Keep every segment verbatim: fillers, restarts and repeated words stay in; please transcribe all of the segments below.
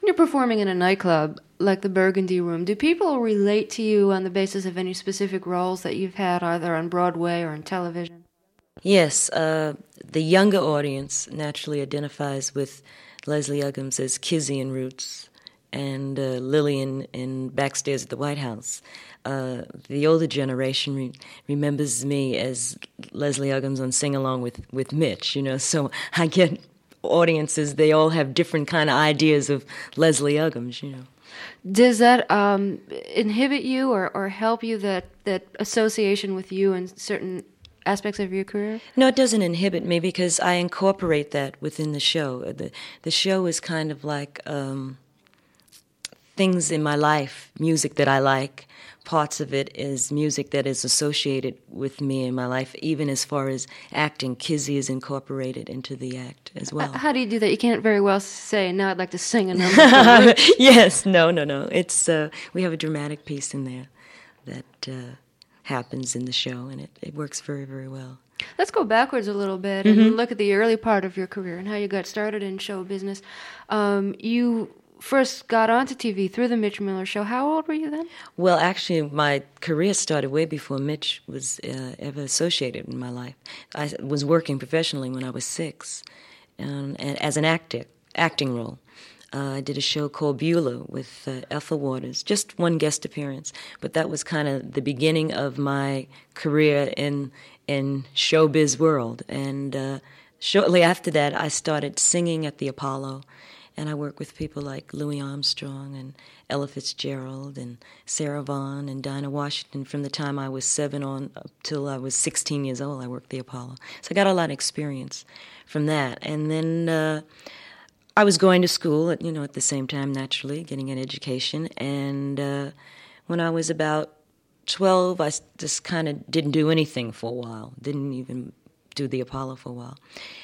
When you're performing in a nightclub like the Burgundy Room, do people relate to you on the basis of any specific roles that you've had either on Broadway or on television? Yes, uh, the younger audience naturally identifies with Leslie Uggams as Kizzy in Roots and uh, Lillian in Backstairs at the White House. Uh, the older generation re- remembers me as Leslie Uggams on Sing Along with, with Mitch, you know, so I get audiences, they all have different kind of ideas of Leslie Uggams, you know. Does that um, inhibit you or, or help you, that, that association with you in certain aspects of your career? No, it doesn't inhibit me because I incorporate that within the show. The, the show is kind of like um, things in my life, music that I like. Parts of it is music that is associated with me in my life, even as far as acting. Kizzy is incorporated into the act as well. How do you do that? You can't very well say, now I'd like to sing a number. Yes, no, no, no. It's uh, we have a dramatic piece in there that uh, happens in the show, and it, it works very, very well. Let's go backwards a little bit Mm-hmm. and look at the early part of your career and how you got started in show business. Um, you first got onto T V through the Mitch Miller Show. How old were you then? Well, actually, my career started way before Mitch was uh, ever associated in my life. I was working professionally when I was six, um, and as an actor, acting role. Uh, I did a show called Beulah with uh, Ethel Waters, just one guest appearance, but that was kind of the beginning of my career in in showbiz world. And uh, shortly after that, I started singing at the Apollo. And I work with people like Louis Armstrong and Ella Fitzgerald and Sarah Vaughan and Dinah Washington. From the time I was seven on up till I was sixteen years old, I worked the Apollo. So I got a lot of experience from that. And then uh, I was going to school, at, you know, at the same time, naturally, getting an education. And uh, when I was about twelve, I just kind of didn't do anything for a while. Didn't even do the Apollo for a while.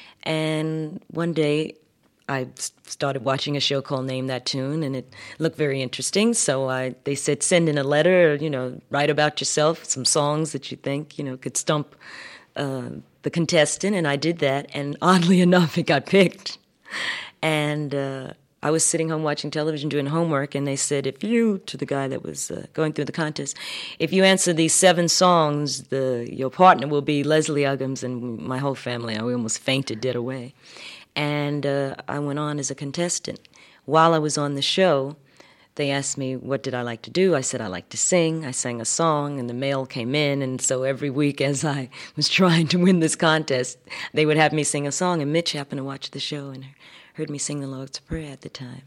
And one day, I started watching a show called Name That Tune, and it looked very interesting. So I, they said, send in a letter, you know, write about yourself, some songs that you think, you know, could stump uh, the contestant. And I did that, and oddly enough, it got picked. And uh, I was sitting home watching television, doing homework, and they said, if you, to the guy that was uh, going through the contest, if you answer these seven songs, the your partner will be Leslie Uggams. And my whole family, I almost fainted dead away. And uh, I went on as a contestant. While I was on the show, they asked me, what did I like to do? I said, I like to sing. I sang a song, and the mail came in. And so every week as I was trying to win this contest, they would have me sing a song. And Mitch happened to watch the show and heard me sing the Lord's Prayer at the time.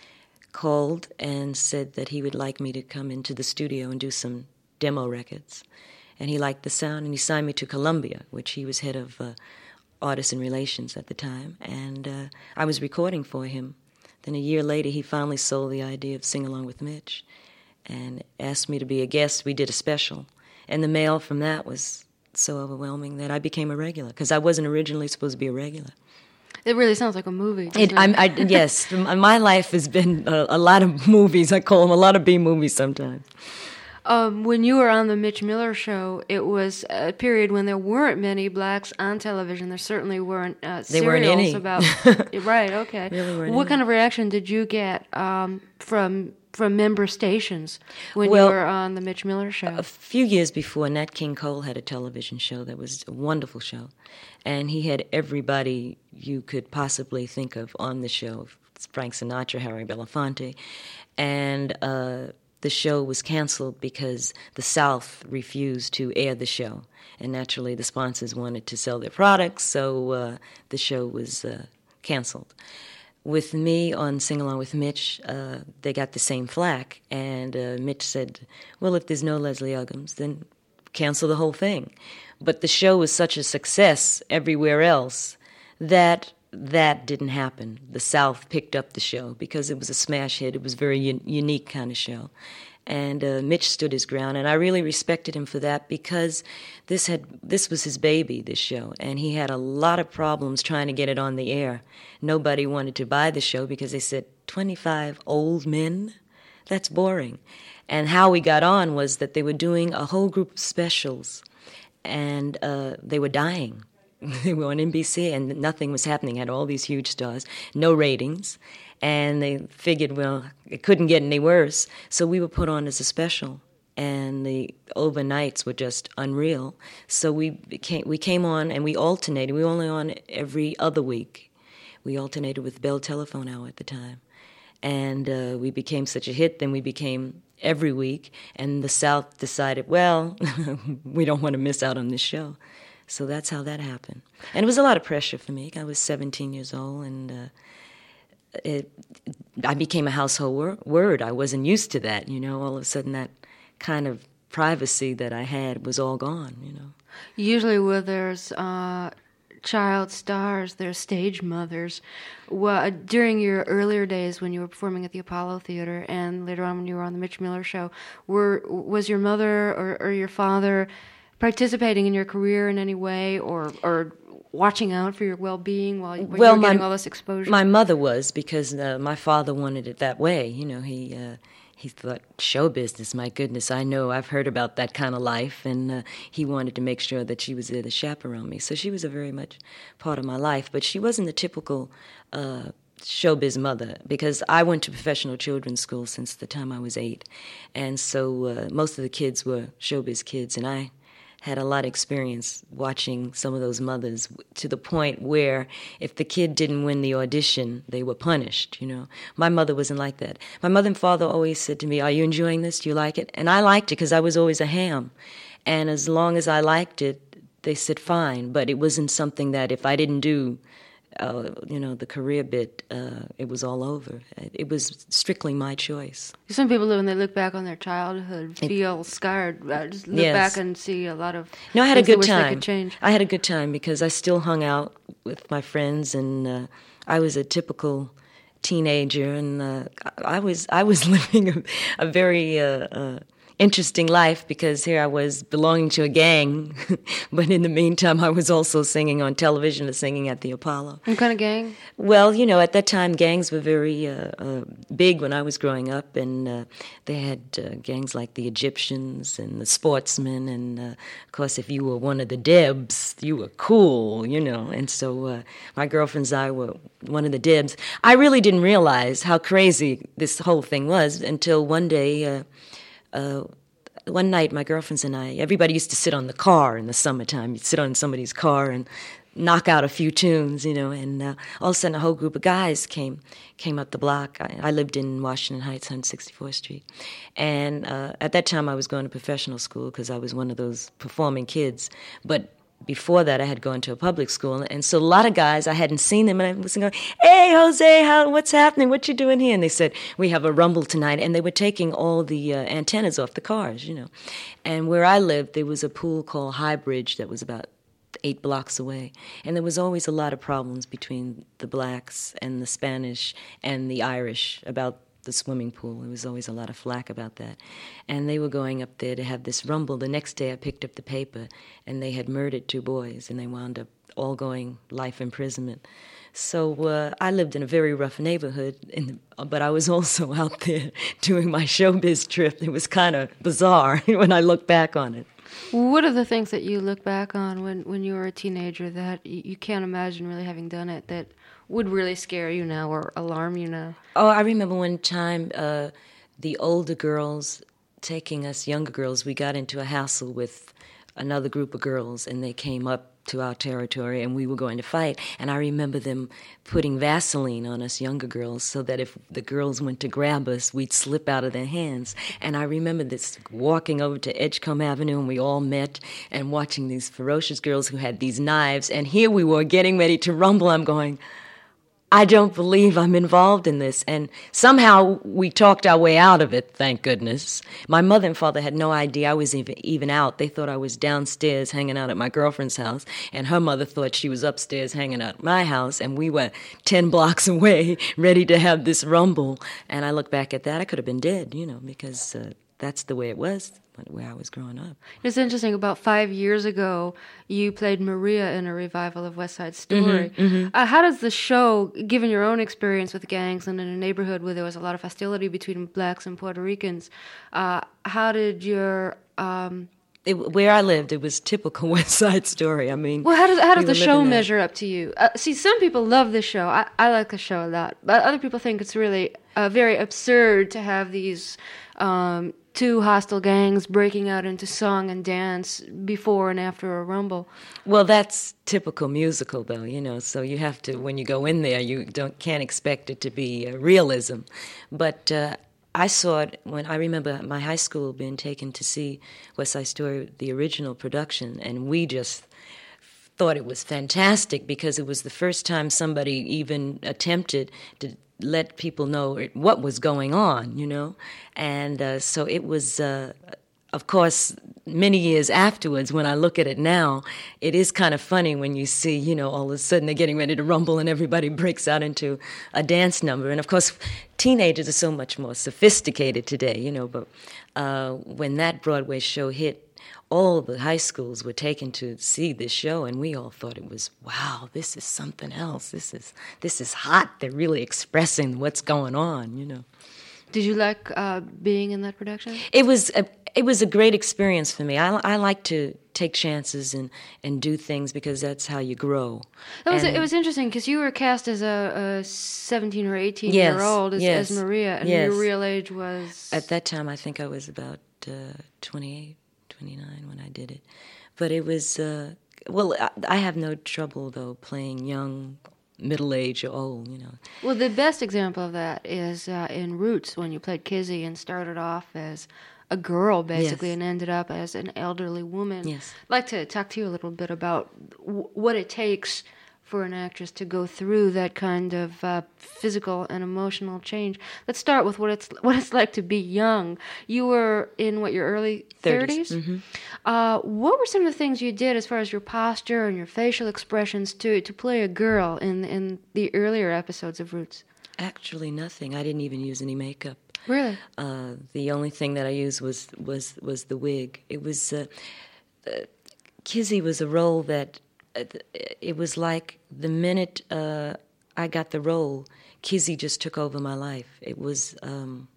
Called and said that he would like me to come into the studio and do some demo records. And he liked the sound, and he signed me to Columbia, which he was head of... Uh, Artists and Relations at the time, and uh, I was recording for him. Then a year later, he finally sold the idea of Sing Along with Mitch and asked me to be a guest. We did a special, and the mail from that was so overwhelming that I became a regular, because I wasn't originally supposed to be a regular. It really sounds like a movie. It, I'm, I, yes, my life has been a, a lot of movies. I call them a lot of B-movies sometimes. Um, when you were on the Mitch Miller Show, it was a period when there weren't many blacks on television. There certainly weren't uh, they serials weren't any. about. Right. Okay. Really weren't what any. kind of reaction did you get um, from from member stations when well, you were on the Mitch Miller Show? A few years before, Nat King Cole had a television show that was a wonderful show, and he had everybody you could possibly think of on the show: Frank Sinatra, Harry Belafonte, and. Uh, The show was canceled because the South refused to air the show. And naturally, the sponsors wanted to sell their products, so uh, the show was uh, canceled. With me on Sing Along with Mitch, uh, they got the same flack. And uh, Mitch said, well, if there's no Leslie Uggams, then cancel the whole thing. But the show was such a success everywhere else that... that didn't happen. The South picked up the show because it was a smash hit. It was a very un- unique kind of show. And uh, Mitch stood his ground, and I really respected him for that because this had this was his baby, this show, and he had a lot of problems trying to get it on the air. Nobody wanted to buy the show because they said, twenty-five old men? That's boring. And how we got on was that they were doing a whole group of specials, and uh, they were dying. They were on N B C, and nothing was happening. Had all these huge stars, no ratings, And they figured, well, it couldn't get any worse. So we were put on as a special. And the overnights were just unreal. So we became, we came on and we alternated. We were only on every other week. We alternated with Bell Telephone Hour at the time. And uh, we became such a hit, then we became every week. And the South decided, well, we don't want to miss out on this show. So that's how that happened. And it was a lot of pressure for me. I was seventeen years old, and uh, it, I became a household wor- word. I wasn't used to that, you know. All of a sudden, that kind of privacy that I had was all gone, you know. Usually where there's uh, child stars, there's stage mothers. Well, during your earlier days when you were performing at the Apollo Theater and later on when you were on the Mitch Miller Show, were was your mother or, or your father participating in your career in any way, or or watching out for your well-being while, while well, you were getting my, all this exposure? My mother was, because uh, my father wanted it that way. You know, he uh, he thought, show business, my goodness, I know, I've heard about that kind of life, and uh, he wanted to make sure that she was there to chaperone me. So she was a very much part of my life, but she wasn't the typical uh, showbiz mother, because I went to professional children's school since the time I was eight, and so uh, most of the kids were showbiz kids, and I had a lot of experience watching some of those mothers, to the point where if the kid didn't win the audition, they were punished, you know. My mother wasn't like that. My mother and father always said to me, are you enjoying this? Do you like it? And I liked it because I was always a ham. And as long as I liked it, they said fine. But it wasn't something that if I didn't do, uh, you know, the career bit, uh, it was all over. It was strictly my choice. Some people, when they look back on their childhood, feel it, scarred. Uh, just look yes. back and see a lot of no, I had a good they time. They could change. I had a good time because I still hung out with my friends, and uh, I was a typical teenager, and uh, I was I was living a, a very uh, uh, interesting life, because here I was belonging to a gang, but in the meantime I was also singing on television and singing at the Apollo. What kind of gang? Well, you know, at that time gangs were very uh, uh, big when I was growing up, and uh, they had uh, gangs like the Egyptians and the Sportsmen, and uh, of course if you were one of the Debs, you were cool, you know, and so uh, my girlfriends and I were one of the Debs. I really didn't realize how crazy this whole thing was until one day, uh, Uh, one night, my girlfriends and I, everybody used to sit on the car in the summertime. You'd sit on somebody's car and knock out a few tunes, you know, and uh, all of a sudden a whole group of guys came came up the block. I, I lived in Washington Heights, one sixty-fourth Street. And uh, at that time I was going to professional school because I was one of those performing kids. But before that, I had gone to a public school, and so a lot of guys, I hadn't seen them, and I was going, hey, Jose, how, what's happening? What you doing here? And they said, we have a rumble tonight, and they were taking all the uh, antennas off the cars, you know. And where I lived, there was a pool called High Bridge that was about eight blocks away, and there was always a lot of problems between the blacks and the Spanish and the Irish about the swimming pool. There was always a lot of flack about that. And they were going up there to have this rumble. The next day I picked up the paper, and they had murdered two boys, and they wound up all going life imprisonment. So uh, I lived in a very rough neighborhood, in the, but I was also out there doing my showbiz trip. It was kind of bizarre when I look back on it. What are the things that you look back on when, when you were a teenager that you can't imagine really having done it, that would really scare you now or alarm you now? Oh, I remember one time uh, the older girls taking us younger girls. We got into a hassle with another group of girls, and they came up to our territory, and we were going to fight. And I remember them putting Vaseline on us younger girls so that if the girls went to grab us, we'd slip out of their hands. And I remember this, walking over to Edgecombe Avenue, and we all met, and watching these ferocious girls who had these knives. And here we were getting ready to rumble. I'm going, I don't believe I'm involved in this. And somehow we talked our way out of it, thank goodness. My mother and father had no idea I was even, even out. They thought I was downstairs hanging out at my girlfriend's house, and her mother thought she was upstairs hanging out at my house, and we were ten blocks away ready to have this rumble. And I look back at that, I could have been dead, you know, because uh, that's the way it was where I was growing up. It's interesting, about five years ago, you played Maria in a revival of West Side Story. Mm-hmm, mm-hmm. Uh, how does the show, given your own experience with gangs and in a neighborhood where there was a lot of hostility between blacks and Puerto Ricans, uh, how did your um, it, where I lived, it was typical West Side Story. I mean, well, how does how does we the were show living there. measure up to you? Uh, see, some people love the show. I, I like the show a lot, but other people think it's really uh, very absurd to have these um, two hostile gangs breaking out into song and dance before and after a rumble. Well, that's typical musical, though, you know. So you have to, when you go in there, you don't can't expect it to be uh, realism. But uh, I saw it when I remember my high school being taken to see West Side Story, the original production, and we just thought it was fantastic because it was the first time somebody even attempted to let people know what was going on, you know. And uh, so it was, uh, of course, many years afterwards, when I look at it now, it is kind of funny when you see, you know, all of a sudden they're getting ready to rumble and everybody breaks out into a dance number. And, of course, teenagers are so much more sophisticated today, you know, but uh, when that Broadway show hit, all the high schools were taken to see this show, and we all thought it was, wow, this is something else. This is this is hot. They're really expressing what's going on, you know. Did you like uh, being in that production? It was a, it was a great experience for me. I, I like to take chances and, and do things because that's how you grow. That was, and, it was interesting because you were cast as a, a seventeen or eighteen yes, year old as, yes, as Maria, and yes. your real age was... At that time, I think I was about uh, twenty-eight, twenty-nine when I did it. But it was, uh, well, I, I have no trouble, though, playing young, middle-aged or old, you know. Well, the best example of that is uh, in Roots, when you played Kizzy and started off as a girl, basically, Yes. and ended up as an elderly woman. Yes. I'd like to talk to you a little bit about w- what it takes for an actress to go through that kind of uh, physical and emotional change. Let's start with what it's what it's like to be young. You were in, what, your early thirties? Mm-hmm. Uh, what were some of the things you did as far as your posture and your facial expressions to, to play a girl in, in the earlier episodes of Roots? Actually, nothing. I didn't even use any makeup. Really? Uh, the only thing that I used was was was the wig. It was uh, uh, Kizzy was a role that uh, it was like the minute uh, I got the role, Kizzy just took over my life. It was um,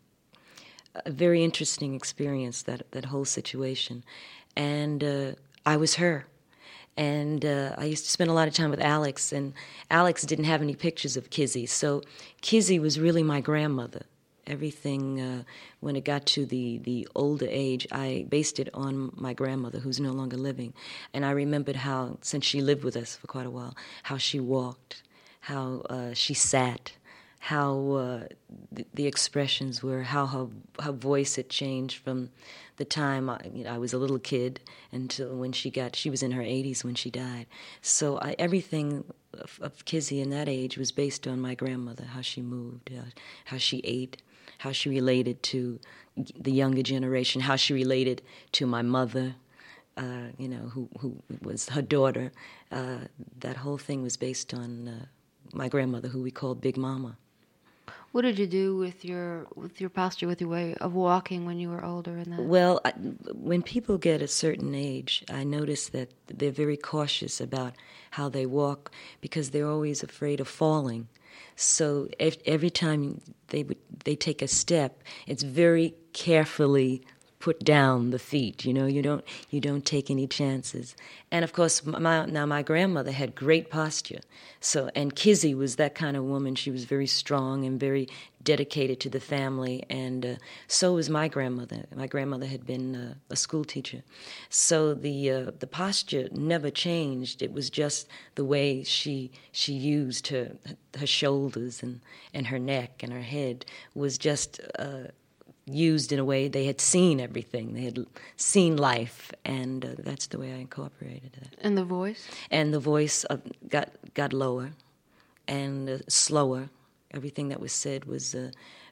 a very interesting experience, that that whole situation, and uh, I was her. And uh, I used to spend a lot of time with Alex, and Alex didn't have any pictures of Kizzy, so Kizzy was really my grandmother. Everything, uh, when it got to the, the older age, I based it on my grandmother, who's no longer living. And I remembered how, since she lived with us for quite a while, how she walked, how uh, she sat, how uh, the, the expressions were, how her, her voice had changed from the time I, you know, I was a little kid until when she got, she was in her eighties when she died. So I, everything of, of Kizzy in that age was based on my grandmother, how she moved, how, how she ate, how she related to the younger generation, how she related to my mother, uh, you know, who, who was her daughter. Uh, that whole thing was based on uh, my grandmother, who we called Big Mama. What did you do with your with your posture, with your way of walking when you were older? And that? Well, I, when people get a certain age, I notice that they're very cautious about how they walk because they're always afraid of falling. So if, every time they would, they take a step, it's very carefully put down the feet. You know, you don't you don't take any chances. And of course, my, now my grandmother had great posture. So and Kizzy was that kind of woman. She was very strong and very dedicated to the family, and uh, so was my grandmother. My grandmother had been uh, a school teacher, so the uh, the posture never changed. It was just the way she she used her her shoulders and, and her neck and her head was just. Uh, used in a way they had seen everything. They had seen life, and uh, that's the way I incorporated that. And the voice? And the voice uh, got got lower and uh, slower. Everything that was said was uh,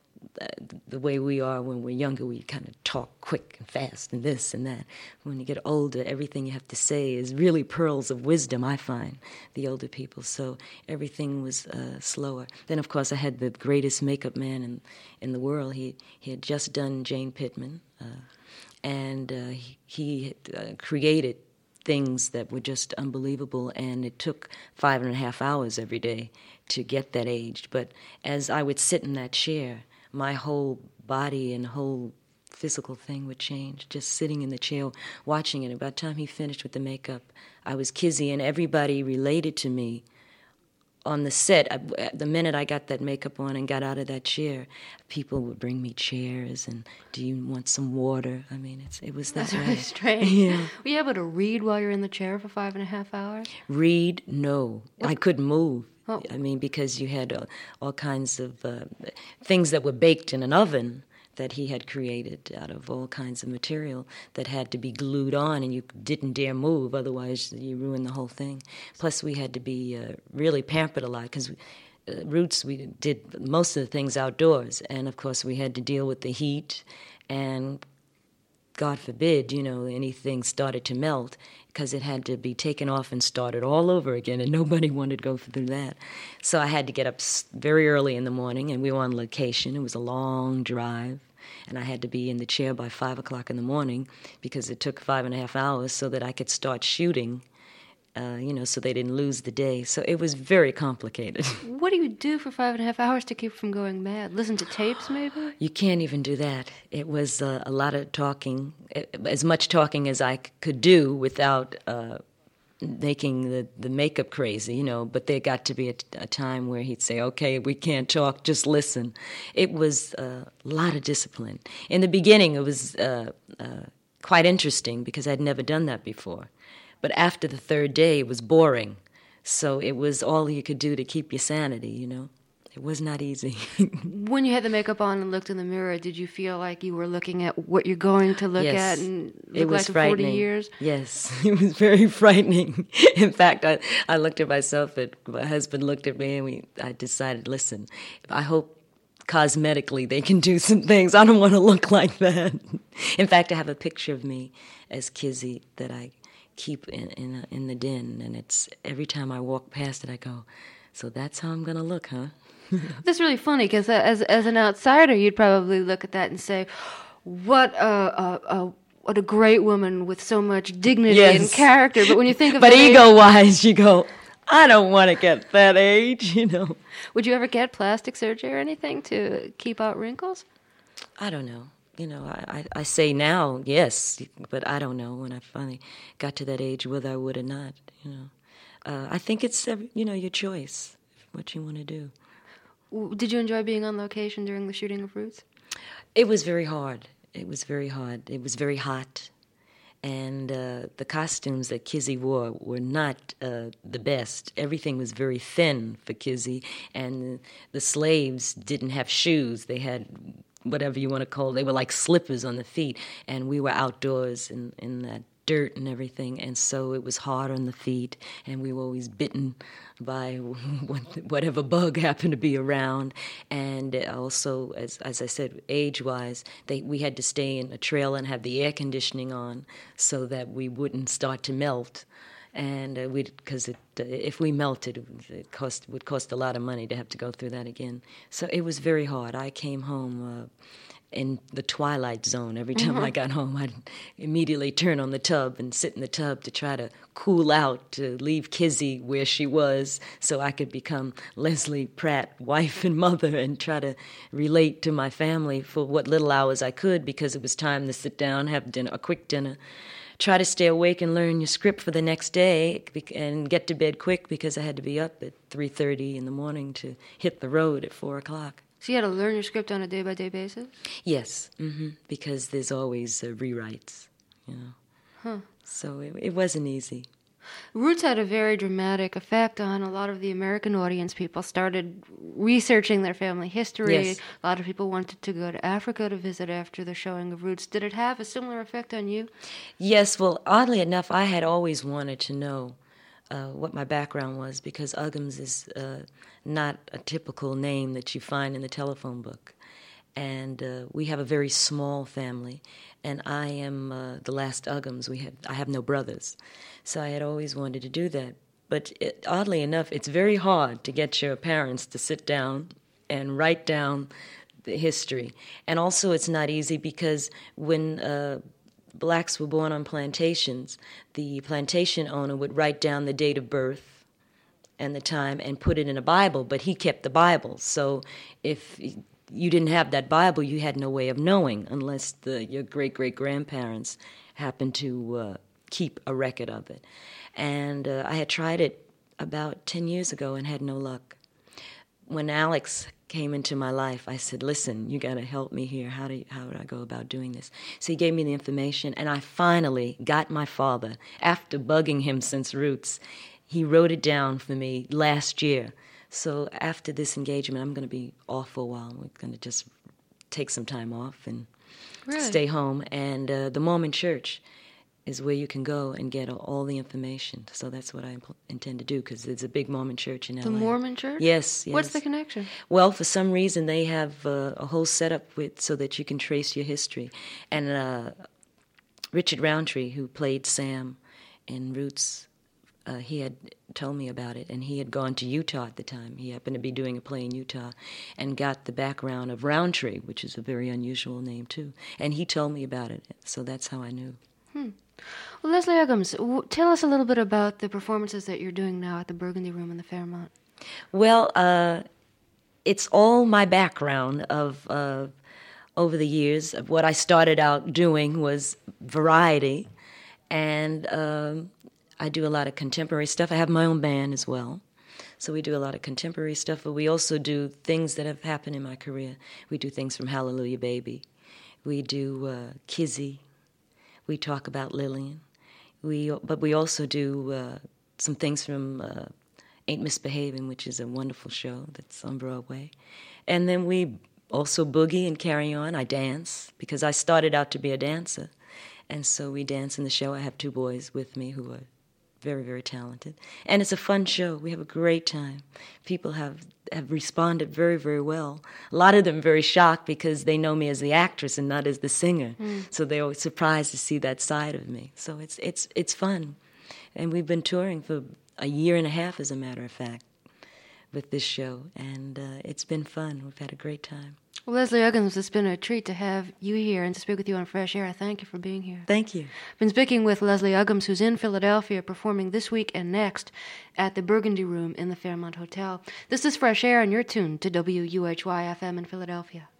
the way we are when we're younger. We kind of talk quick and fast and this and that. When you get older, everything you have to say is really pearls of wisdom, I find, the older people. So everything was uh, slower. Then, of course, I had the greatest makeup man in, in the world. He, he had just done Jane Pittman, uh, and uh, he, he had, uh, created things that were just unbelievable, and it took five and a half hours every day to get that aged. But as I would sit in that chair, my whole body and whole physical thing would change. Just sitting in the chair, watching it. By the time he finished with the makeup, I was Kizzy, and everybody related to me on the set. I, the minute I got that makeup on and got out of that chair, people would bring me chairs and, do you want some water? I mean, it's, it was that That's way. really strange. Yeah. Were you able to read while you're in the chair for five and a half hours? Read? No. I couldn't move. Oh. I mean, because you had uh, all kinds of uh, things that were baked in an oven that he had created out of all kinds of material that had to be glued on, and you didn't dare move, otherwise you ruined the whole thing. Plus, we had to be uh, really pampered a lot, because uh, Roots, we did most of the things outdoors, and of course we had to deal with the heat, and God forbid, you know, anything started to melt, because it had to be taken off and started all over again, and nobody wanted to go through that. So I had to get up very early in the morning, and we were on location. It was a long drive, and I had to be in the chair by five o'clock in the morning, because it took five and a half hours so that I could start shooting, uh, you know, so they didn't lose the day. So it was very complicated. What do you do for five and a half hours to keep from going mad? Listen to tapes, maybe? You can't even do that. It was uh, a lot of talking, as much talking as I c- could do without uh, making the, the makeup crazy, you know, but there got to be a, a time where he'd say, okay, we can't talk, just listen. It was uh, a lot of discipline. In the beginning, it was uh, uh, quite interesting because I'd never done that before. But after the third day, it was boring. So it was all you could do to keep your sanity, you know. It was not easy. When you had the makeup on and looked in the mirror, did you feel like you were looking at what you're going to look yes. at and look it was like in frightening. forty years? Yes, it was very frightening. In fact, I, I looked at myself, and my husband looked at me, and we I decided, listen, I hope cosmetically they can do some things. I don't want to look like that. In fact, I have a picture of me as Kizzy that I keep in in, in the den, and it's every time I walk past it, I go, so that's how I'm going to look, huh? That's really funny because as as an outsider, you'd probably look at that and say, "What a a, a what a great woman with so much dignity yes. and character." But when you think of but age, ego-wise, you go, "I don't want to get that age," you know. Would you ever get plastic surgery or anything to keep out wrinkles? I don't know. You know, I, I, I say now, yes, but I don't know when I finally got to that age whether I would or not. You know, uh, I think it's you know your choice, what you want to do. Did you enjoy being on location during the shooting of Roots? It was very hard. It was very hard. It was very hot. And uh, the costumes that Kizzy wore were not uh, the best. Everything was very thin for Kizzy. And the slaves didn't have shoes. They had whatever you want to call it. They were like slippers on the feet. And we were outdoors in, in that dirt and everything, and so it was hard on the feet, and we were always bitten by whatever bug happened to be around. And also, as as I said, age-wise, they we had to stay in a trailer and have the air conditioning on so that we wouldn't start to melt. And uh, we, because it, uh, if we melted, it, would, it cost would cost a lot of money to have to go through that again. So it was very hard. I came home Uh, in the twilight zone. Every time mm-hmm. I got home, I'd immediately turn on the tub and sit in the tub to try to cool out, to leave Kizzy where she was so I could become Leslie Pratt, wife and mother, and try to relate to my family for what little hours I could, because it was time to sit down, have dinner, a quick dinner, try to stay awake and learn your script for the next day, and get to bed quick because I had to be up at three thirty in the morning to hit the road at four o'clock. So you had to learn your script on a day-by-day basis? Yes, mm-hmm, because there's always uh, rewrites, you know. Huh. So it, it wasn't easy. Roots had a very dramatic effect on a lot of the American audience. People started researching their family history. Yes. A lot of people wanted to go to Africa to visit after the showing of Roots. Did it have a similar effect on you? Yes, well, oddly enough, I had always wanted to know Uh, what my background was, because Uggams is uh, not a typical name that you find in the telephone book. And uh, we have a very small family, and I am uh, the last Uggams. We have, I have no brothers. So I had always wanted to do that. But it, oddly enough, it's very hard to get your parents to sit down and write down the history. And also it's not easy because when Uh, blacks were born on plantations, the plantation owner would write down the date of birth and the time and put it in a Bible, but he kept the Bible. So if you didn't have that Bible, you had no way of knowing unless the, your great-great-grandparents happened to uh, keep a record of it. And uh, I had tried it about ten years ago and had no luck. When Alex came into my life, I said, listen, you got to help me here. How do you, how would I go about doing this? So he gave me the information, and I finally got my father, after bugging him since Roots, he wrote it down for me last year. So after this engagement, I'm going to be off for a while. We're going to just take some time off and really? stay home. And uh, the Mormon Church is where you can go and get all the information. So that's what I intend to do, because there's a big Mormon church in L A. The Mormon Church? Yes, yes. What's the connection? Well, for some reason, they have uh, a whole setup with so that you can trace your history. And uh, Richard Roundtree, who played Sam in Roots, uh, he had told me about it, and he had gone to Utah at the time. He happened to be doing a play in Utah and got the background of Roundtree, which is a very unusual name, too. And he told me about it, so that's how I knew. Hmm. Well, Leslie Uggams, w- tell us a little bit about the performances that you're doing now at the Burgundy Room in the Fairmont. Well, uh, it's all my background of uh, over the years. Of what I started out doing was variety, and um, I do a lot of contemporary stuff. I have my own band as well, so we do a lot of contemporary stuff, but we also do things that have happened in my career. We do things from Hallelujah Baby. We do uh, Kizzy. We talk about Lillian. We, but we also do uh, some things from uh, Ain't Misbehaving, which is a wonderful show that's on Broadway. And then we also boogie and carry on. I dance, because I started out to be a dancer. And so we dance in the show. I have two boys with me who are very, very talented. And it's a fun show. We have a great time. People have have responded very, very well. A lot of them very shocked because they know me as the actress and not as the singer. Mm. So they're always surprised to see that side of me. So it's it's it's fun. And we've been touring for a year and a half, as a matter of fact, with this show. And uh, it's been fun. We've had a great time. Well, Leslie Uggams, it's been a treat to have you here and to speak with you on Fresh Air. I thank you for being here. Thank you. Been speaking with Leslie Uggams, who's in Philadelphia, performing this week and next at the Burgundy Room in the Fairmont Hotel. This is Fresh Air, and you're tuned to W U H Y F M in Philadelphia.